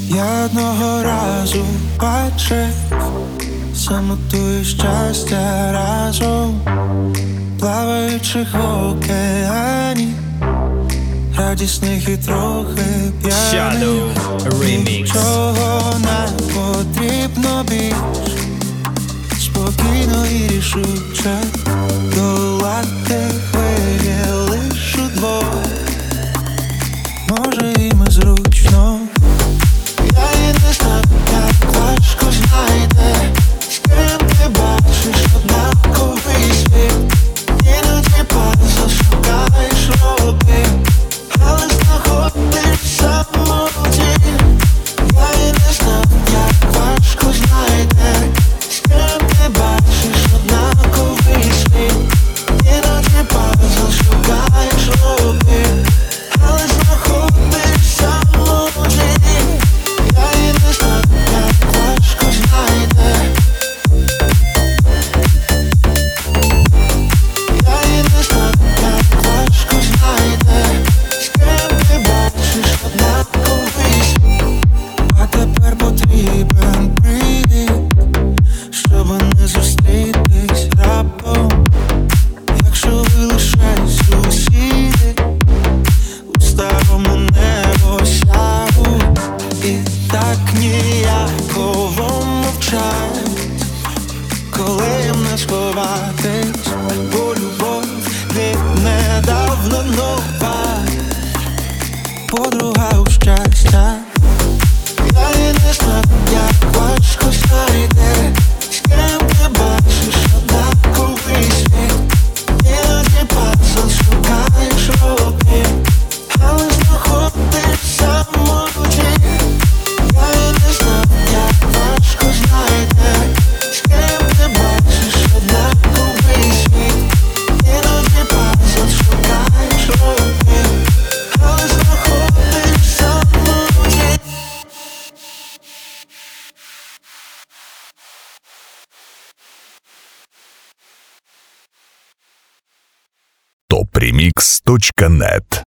Я одного разу бачив самоту щастя разом, плаваючих в океані, радісних і трохи п'яних. Нічого не потрібно більш, спокійно і рішуче долати хвилі лиш удвох. Може і ми зручно. Я і не знаю, як важко знайде, з ким ти бачиш однаковий світ. Іноді пазл шукаєш роки, але знаходиш самоті. Я і не знаю, як важко знайде, з ким ти бачиш однаковий світ. Іноді пазл шукаєш роки, але знаходиш самоті. Я і не знаю, як важко знайде. Я і не знаю, як важко знайде, з ким ти бачиш однаковий світ. А тепер потрібен привід, щоб не зустрітись раптом. Якщо ви лише сусіди у старому небосягу, і так ніяково мовчать, коли їм не сховатись, бо любов віднедавна нова подруга у щастя. Я і не знаю, як важко знайде, з ким ти бачиш однаковий світ. Іноді пазл шукаєш роки, але знаходиш самоті. Я і не знаю, як важко знайде, з ким ти бачиш однаковий світ. Іноді пазл шукаєш роки, але знаходиш самоті. topremix.net